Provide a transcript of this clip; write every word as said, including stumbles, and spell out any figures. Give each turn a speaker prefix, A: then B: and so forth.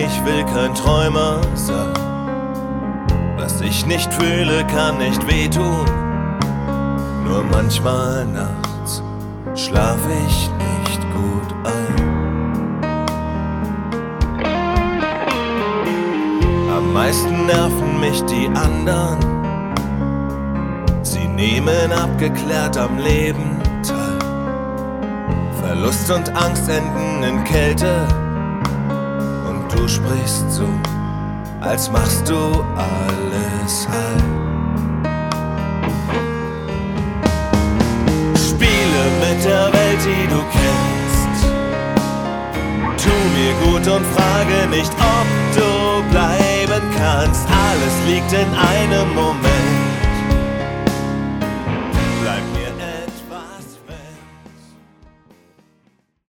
A: ich will kein Träumer sein. Was ich nicht fühle, kann nicht wehtun. Nur manchmal nachts schlaf ich nicht gut ein. Am meisten nerven mich die anderen. Sie nehmen abgeklärt am Leben teil. Verlust und Angst enden in Kälte. Und du sprichst so, als machst du alles heil. Spiele mit der Welt, die du kennst. Tu mir gut und frage nicht, ob du bleiben kannst. Alles liegt in einem Moment.